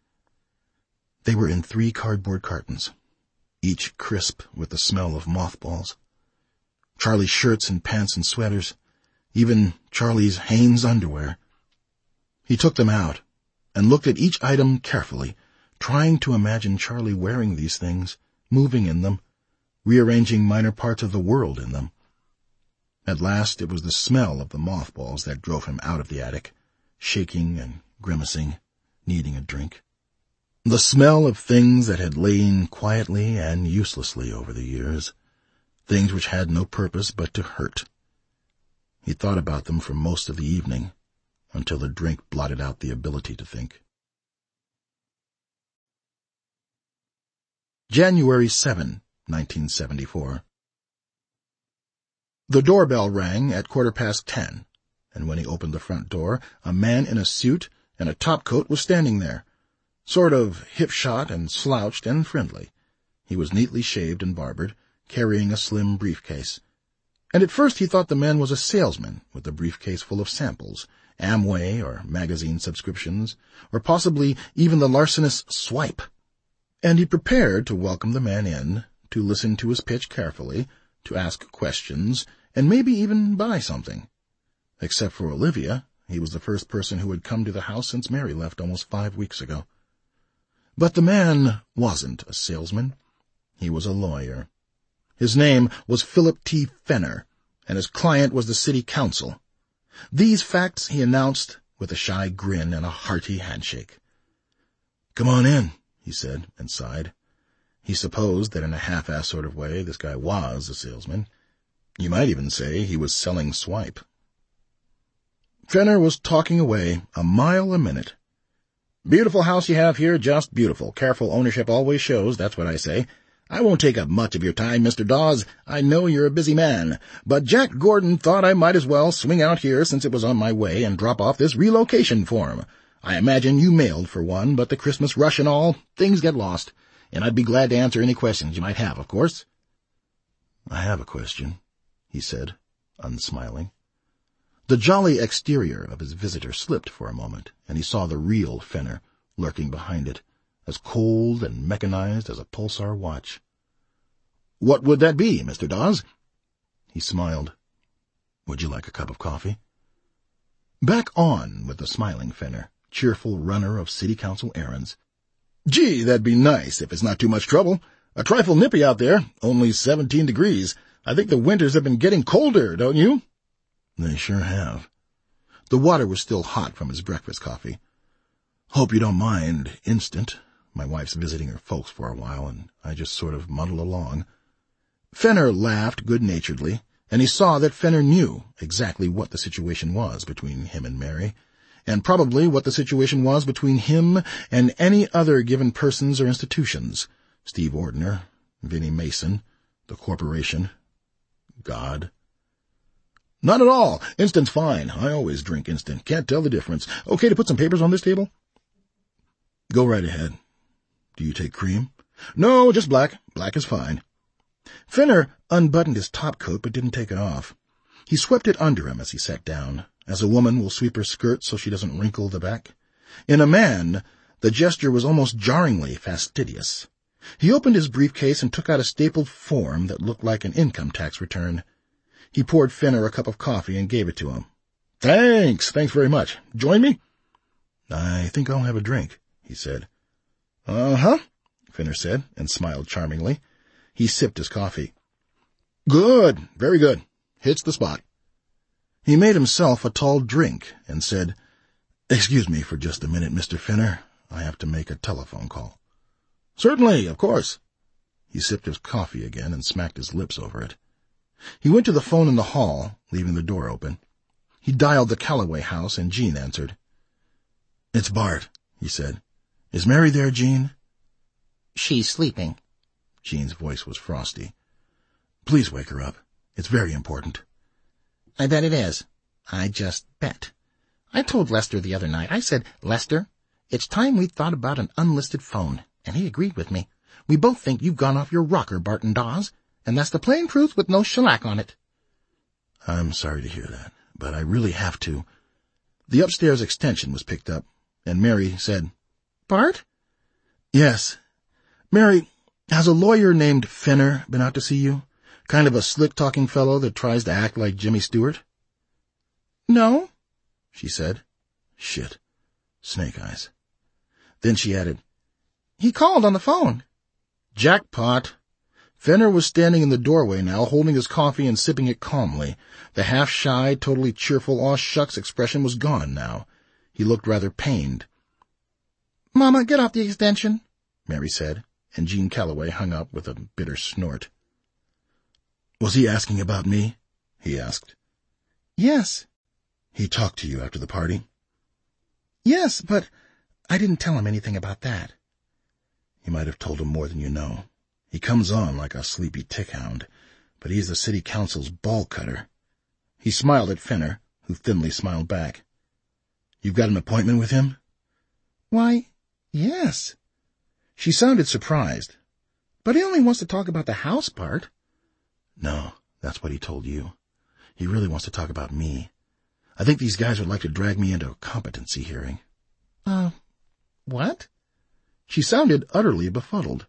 They were in three cardboard cartons, each crisp with the smell of mothballs. Charlie's shirts and pants and sweaters, even Charlie's Hanes underwear. He took them out and looked at each item carefully, trying to imagine Charlie wearing these things, moving in them, rearranging minor parts of the world in them. At last it was the smell of the mothballs that drove him out of the attic, shaking and grimacing, needing a drink. The smell of things that had lain quietly and uselessly over the years, things which had no purpose but to hurt. He thought about them for most of the evening, until the drink blotted out the ability to think. January seventh, nineteen seventy-four. The doorbell rang at quarter past ten, and when he opened the front door, a man in a suit and a topcoat was standing there, sort of hip-shot and slouched and friendly. He was neatly shaved and barbered, carrying a slim briefcase. And at first he thought the man was a salesman with a briefcase full of samples, Amway or magazine subscriptions, or possibly even the larcenous Swipe. And he prepared to welcome the man in, to listen to his pitch carefully, to ask questions, and maybe even buy something. Except for Olivia, he was the first person who had come to the house since Mary left almost five weeks ago. But the man wasn't a salesman. He was a lawyer. His name was Philip T. Fenner, and his client was the city council. These facts he announced with a shy grin and a hearty handshake. "Come on in," he said, and sighed. He supposed that in a half-assed sort of way this guy was a salesman. You might even say he was selling Swipe. Fenner was talking away a mile a minute. "Beautiful house you have here, just beautiful. Careful ownership always shows, that's what I say. I won't take up much of your time, Mister Dawes. I know you're a busy man. But Jack Gordon thought I might as well swing out here since it was on my way and drop off this relocation form. I imagine you mailed for one, but the Christmas rush and all, things get lost. And I'd be glad to answer any questions you might have, of course." "I have a question," he said, unsmiling. The jolly exterior of his visitor slipped for a moment, and he saw the real Fenner lurking behind it, as cold and mechanized as a pulsar watch. "What would that be, Mister Dawes?" He smiled. "Would you like a cup of coffee?" Back on with the smiling Fenner, cheerful runner of city council errands. "Gee, that'd be nice, if it's not too much trouble. A trifle nippy out there, only seventeen degrees. I think the winters have been getting colder, don't you?" "They sure have." The water was still hot from his breakfast coffee. "Hope you don't mind instant. My wife's visiting her folks for a while, and I just sort of muddle along." Fenner laughed good-naturedly, and he saw that Fenner knew exactly what the situation was between him and Mary, and probably what the situation was between him and any other given persons or institutions. Steve Ordner, Vinnie Mason, the corporation, God. "Not at all. Instant's fine. I always drink instant. Can't tell the difference. Okay to put some papers on this table?" "Go right ahead. Do you take cream?" "No, just black. Black is fine." Fenner unbuttoned his topcoat but didn't take it off. He swept it under him as he sat down, as a woman will sweep her skirt so she doesn't wrinkle the back. In a man, the gesture was almost jarringly fastidious. He opened his briefcase and took out a stapled form that looked like an income tax return. He poured Fenner a cup of coffee and gave it to him. "Thanks, thanks very much. Join me?" "I think I'll have a drink," he said. "Uh-huh," Fenner said, and smiled charmingly. He sipped his coffee. "Good, very good. Hits the spot." He made himself a tall drink and said, "Excuse me for just a minute, Mister Fenner. I have to make a telephone call." "Certainly, of course." He sipped his coffee again and smacked his lips over it. He went to the phone in the hall, leaving the door open. He dialed the Calloway house, and Jean answered. "It's Bart," he said. "Is Mary there, Jean?" "She's sleeping." Jean's voice was frosty. "Please wake her up. It's very important." "I bet it is. I just bet. I told Lester the other night, I said, 'Lester, it's time we thought about an unlisted phone,' and he agreed with me. We both think you've gone off your rocker, Barton Dawes, and that's the plain truth with no shellac on it." "I'm sorry to hear that, but I really have to." The upstairs extension was picked up, and Mary said, "Bart?" "Yes. Mary, has a lawyer named Fenner been out to see you? Kind of a slick-talking fellow that tries to act like Jimmy Stewart?" "No," she said. Shit. Snake eyes. Then she added, "He called on the phone." Jackpot. Fenner was standing in the doorway now, holding his coffee and sipping it calmly. The half-shy, totally cheerful aw-shucks expression was gone now. He looked rather pained. "Mama, get off the extension," Mary said, and Jean Calloway hung up with a bitter snort. "Was he asking about me?" he asked. "Yes." "He talked to you after the party?" "Yes, but I didn't tell him anything about that." "You might have told him more than you know. He comes on like a sleepy tick-hound, but he's the city council's ball-cutter." He smiled at Fenner, who thinly smiled back. "You've got an appointment with him?" "Why, yes." She sounded surprised. "But he only wants to talk about the house part." "No, that's what he told you. He really wants to talk about me. I think these guys would like to drag me into a competency hearing." Uh, what?" She sounded utterly befuddled.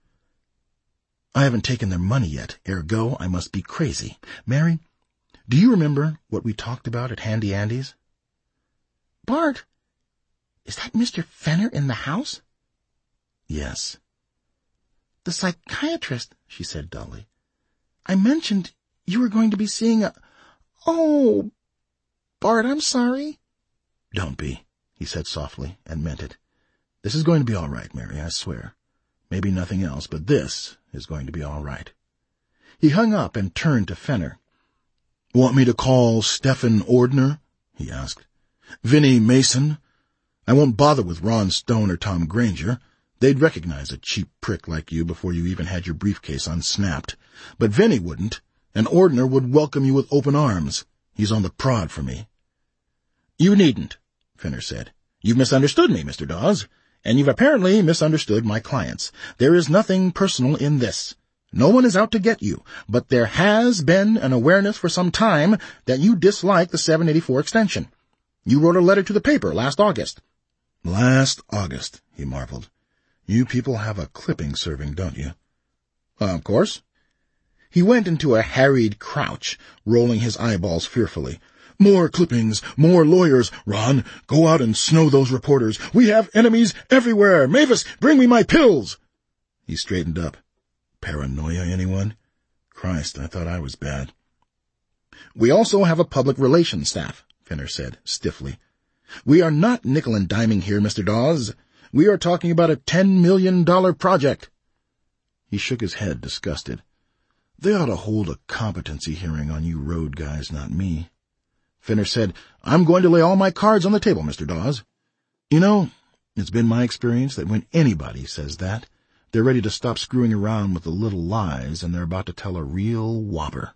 "I haven't taken their money yet, ergo I must be crazy. Mary, do you remember what we talked about at Handy Andy's?" "Bart, is that Mister Fenner in the house?" "Yes." "The psychiatrist," she said dully. "I mentioned you were going to be seeing a... Oh, Bart, I'm sorry." "Don't be," he said softly, and meant it. "This is going to be all right, Mary, I swear. Maybe nothing else, but this is going to be all right." He hung up and turned to Fenner. "Want me to call Stephen Ordner?" he asked. "Vinnie Mason? I won't bother with Ron Stone or Tom Granger. They'd recognize a cheap prick like you before you even had your briefcase unsnapped. But Vinnie wouldn't, and Ordner would welcome you with open arms. He's on the prod for me." "You needn't," Fenner said. "You've misunderstood me, Mister Dawes, and you've apparently misunderstood my clients. There is nothing personal in this. No one is out to get you, but there has been an awareness for some time that you dislike the seven eighty-four extension. You wrote a letter to the paper last August." "Last August," he marveled. "You people have a clipping serving, don't you?" "Uh, of course." He went into a harried crouch, rolling his eyeballs fearfully. "More clippings, more lawyers. Ron, go out and snow those reporters. We have enemies everywhere. Mavis, bring me my pills." He straightened up. "Paranoia, anyone? Christ, I thought I was bad." "We also have a public relations staff," Fenner said stiffly. "We are not nickel and diming here, Mister Dawes. We are talking about a ten million dollar project. He shook his head, disgusted. They ought to hold a competency hearing on you road guys, not me. Fenner said, I'm going to lay all my cards on the table, Mister Dawes. You know, it's been my experience that when anybody says that, they're ready to stop screwing around with the little lies and they're about to tell a real whopper.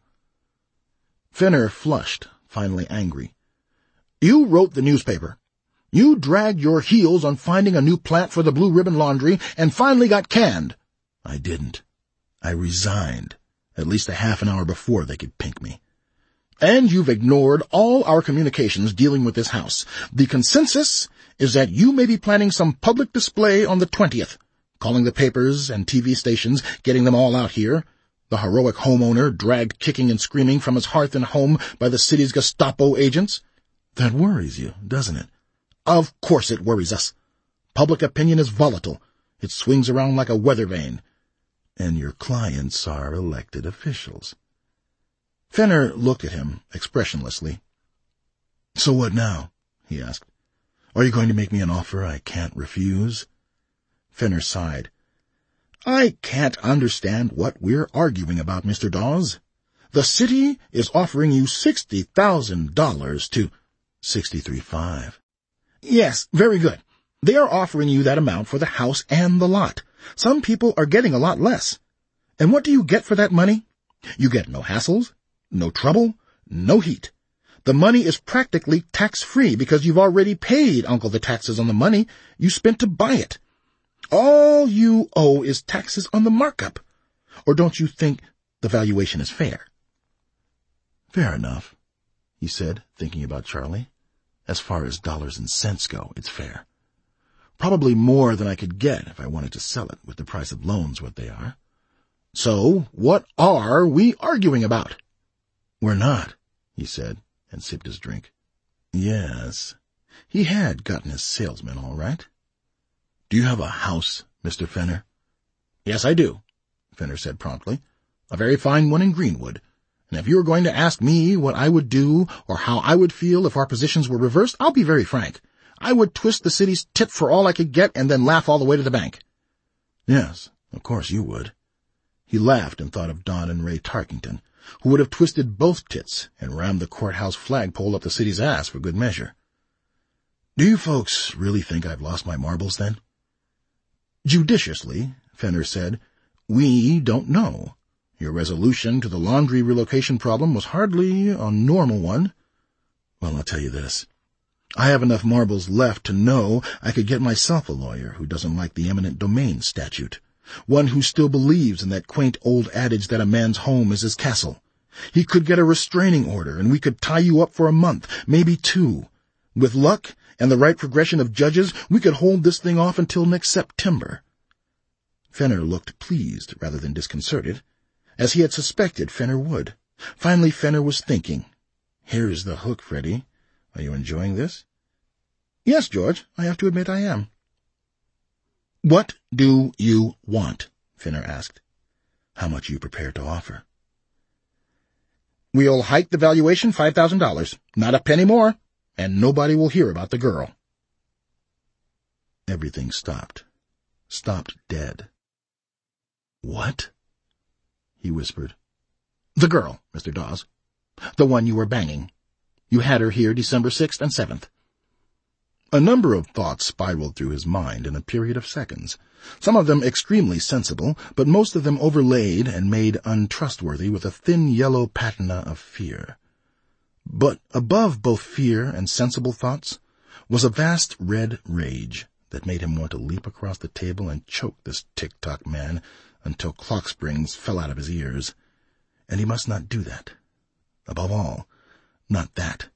Fenner flushed, finally angry. You wrote the newspaper. You dragged your heels on finding a new plant for the Blue Ribbon Laundry and finally got canned. I didn't. I resigned, at least a half an hour before they could pink me. And you've ignored all our communications dealing with this house. The consensus is that you may be planning some public display on the twentieth, calling the papers and T V stations, getting them all out here. The heroic homeowner dragged kicking and screaming from his hearth and home by the city's Gestapo agents. That worries you, doesn't it? Of course it worries us. Public opinion is volatile. It swings around like a weather vane. And your clients are elected officials. Fenner looked at him expressionlessly. So what now? He asked. Are you going to make me an offer I can't refuse? Fenner sighed. I can't understand what we're arguing about, Mister Dawes. The city is offering you sixty thousand dollars to... Sixty-three five. Yes, very good. They are offering you that amount for the house and the lot. Some people are getting a lot less. And what do you get for that money? You get no hassles, no trouble, no heat. The money is practically tax-free because you've already paid Uncle the taxes on the money you spent to buy it. All you owe is taxes on the markup. Or don't you think the valuation is fair? Fair enough, he said, thinking about Charlie. As far as dollars and cents go, it's fair. Probably more than I could get if I wanted to sell it with the price of loans what they are. So, what are we arguing about? We're not, he said, and sipped his drink. Yes, he had gotten his salesman all right. Do you have a house, Mister Fenner? Yes, I do, Fenner said promptly. A very fine one in Greenwood. And if you were going to ask me what I would do or how I would feel if our positions were reversed, I'll be very frank. I would twist the city's tit for all I could get and then laugh all the way to the bank. Yes, of course you would. He laughed and thought of Don and Ray Tarkington, who would have twisted both tits and rammed the courthouse flagpole up the city's ass for good measure. Do you folks really think I've lost my marbles, then? Judiciously, Fenner said, we don't know. Your resolution to the laundry relocation problem was hardly a normal one. Well, I'll tell you this. I have enough marbles left to know I could get myself a lawyer who doesn't like the eminent domain statute, one who still believes in that quaint old adage that a man's home is his castle. He could get a restraining order, and we could tie you up for a month, maybe two. With luck and the right progression of judges, we could hold this thing off until next September. Fenner looked pleased rather than disconcerted, as he had suspected Fenner would. Finally, Fenner was thinking, here's the hook, Freddie. Are you enjoying this? Yes, George, I have to admit I am. What do you want? Fenner asked. How much are you prepared to offer? We'll hike the valuation five thousand dollars, not a penny more, and nobody will hear about the girl. Everything stopped. Stopped dead. What? He whispered. The girl, Mister Dawes. The one you were banging. You had her here December sixth and seventh. A number of thoughts spiraled through his mind in a period of seconds, some of them extremely sensible, but most of them overlaid and made untrustworthy with a thin yellow patina of fear. But above both fear and sensible thoughts was a vast red rage that made him want to leap across the table and choke this tick-tock man until clock springs fell out of his ears. And he must not do that. Above all, not that.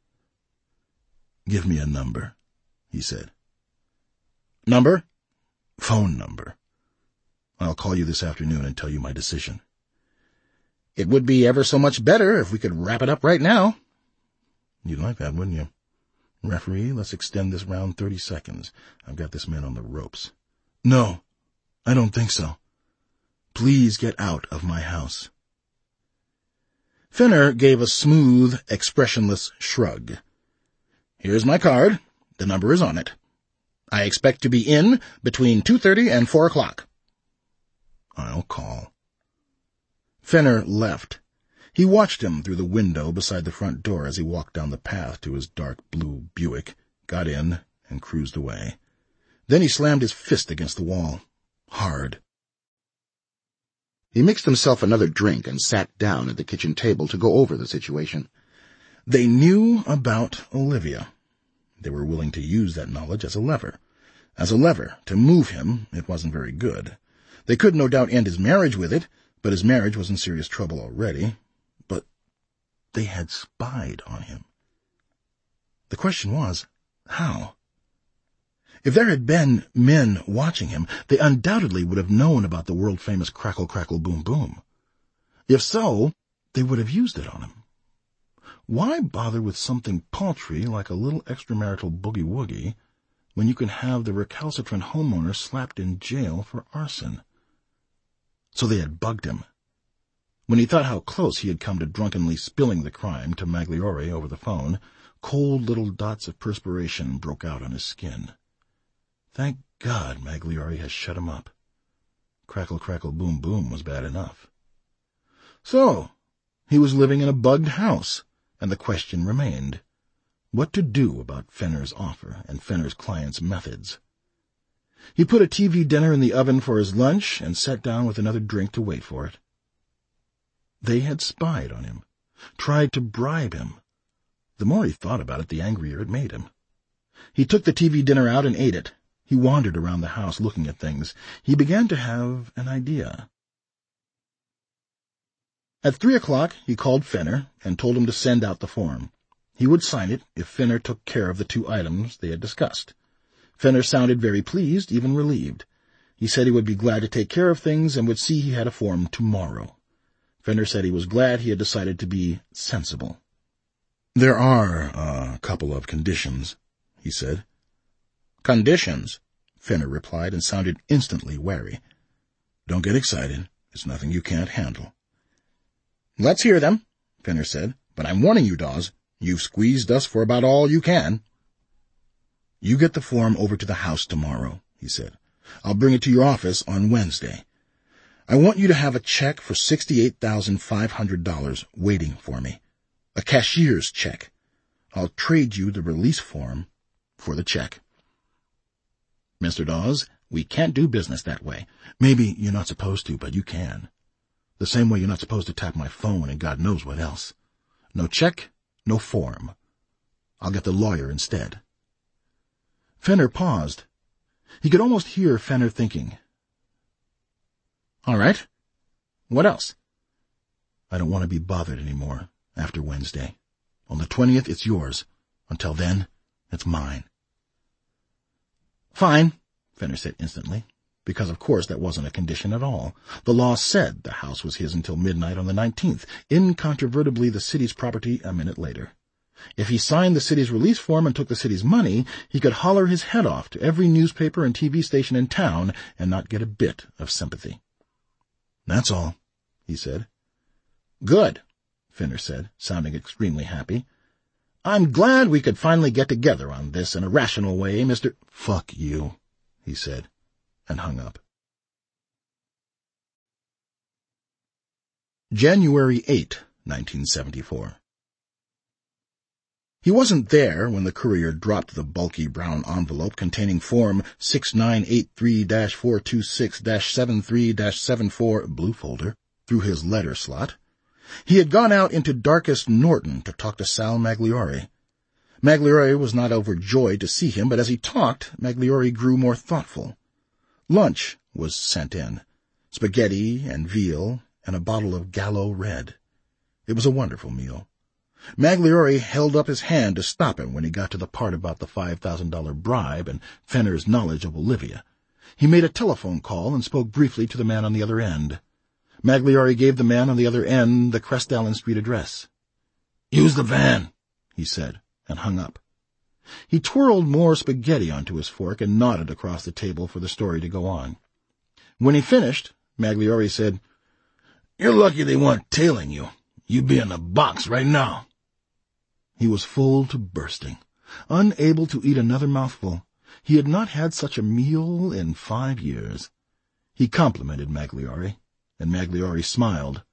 Give me a number, he said. Number? Phone number. I'll call you this afternoon and tell you my decision. It would be ever so much better if we could wrap it up right now. You'd like that, wouldn't you? Referee, let's extend this round thirty seconds. I've got this man on the ropes. No, I don't think so. Please get out of my house. Fenner gave a smooth, expressionless shrug. Here's my card. The number is on it. I expect to be in between two thirty and four o'clock. I'll call. Fenner left. He watched him through the window beside the front door as he walked down the path to his dark blue Buick, got in, and cruised away. Then he slammed his fist against the wall. Hard. He mixed himself another drink and sat down at the kitchen table to go over the situation. They knew about Olivia. They were willing to use that knowledge as a lever. As a lever to move him, it wasn't very good. They could no doubt end his marriage with it, but his marriage was in serious trouble already. But they had spied on him. The question was, how? If there had been men watching him, they undoubtedly would have known about the world-famous crackle, crackle, boom, boom. If so, they would have used it on him. Why bother with something paltry like a little extramarital boogie-woogie when you can have the recalcitrant homeowner slapped in jail for arson? So they had bugged him. When he thought how close he had come to drunkenly spilling the crime to Magliore over the phone, cold little dots of perspiration broke out on his skin. Thank God Magliore has shut him up. Crackle, crackle, boom, boom was bad enough. So, he was living in a bugged house, and the question remained, what to do about Fenner's offer and Fenner's client's methods. He put a T V dinner in the oven for his lunch and sat down with another drink to wait for it. They had spied on him, tried to bribe him. The more he thought about it, the angrier it made him. He took the T V dinner out and ate it. He wandered around the house looking at things. He began to have an idea. At three o'clock, he called Fenner and told him to send out the form. He would sign it if Fenner took care of the two items they had discussed. Fenner sounded very pleased, even relieved. He said he would be glad to take care of things and would see he had a form tomorrow. Fenner said he was glad he had decided to be sensible. "There are a couple of conditions," he said. "Conditions?" Fenner replied, and sounded instantly wary. "Don't get excited. It's nothing you can't handle." "Let's hear them," Fenner said. "But I'm warning you, Dawes, you've squeezed us for about all you can." "You get the form over to the house tomorrow," he said. "I'll bring it to your office on Wednesday. I want you to have a check for sixty-eight thousand five hundred dollars waiting for me. A cashier's check. I'll trade you the release form for the check." "Mister Dawes, we can't do business that way." "Maybe you're not supposed to, but you can. The same way you're not supposed to tap my phone and God knows what else. No check, no form. I'll get the lawyer instead." Fenner paused. He could almost hear Fenner thinking. "All right. What else?" "I don't want to be bothered any more after Wednesday. On the twentieth, it's yours. Until then, it's mine." "Fine," Fenner said instantly, because of course that wasn't a condition at all. The law said the house was his until midnight on the nineteenth, incontrovertibly the city's property a minute later. If he signed the city's release form and took the city's money, he could holler his head off to every newspaper and T V station in town and not get a bit of sympathy. "That's all," he said. "Good," Fenner said, sounding extremely happy. "I'm glad we could finally get together on this in a rational way, Mister "Fuck you," he said, and hung up. January eighth, nineteen seventy-four. He wasn't there when the courier dropped the bulky brown envelope containing form six nine eight three dash four two six dash seven three dash seven four, blue folder, through his letter slot. He had gone out into darkest Norton to talk to Sal Magliore. Magliore was not overjoyed to see him, but as he talked, Magliore grew more thoughtful. Lunch was sent in. Spaghetti and veal and a bottle of Gallo Red. It was a wonderful meal. Magliore held up his hand to stop him when he got to the part about the five thousand dollars bribe and Fenner's knowledge of Olivia. He made a telephone call and spoke briefly to the man on the other end. Magliore gave the man on the other end the Crestallon Street address. "Use the van," he said, and hung up. He twirled more spaghetti onto his fork and nodded across the table for the story to go on. When he finished, Magliore said, "You're lucky they weren't tailing you. You'd be in the box right now." He was full to bursting, unable to eat another mouthful. He had not had such a meal in five years. He complimented Magliore, and Magliore smiled,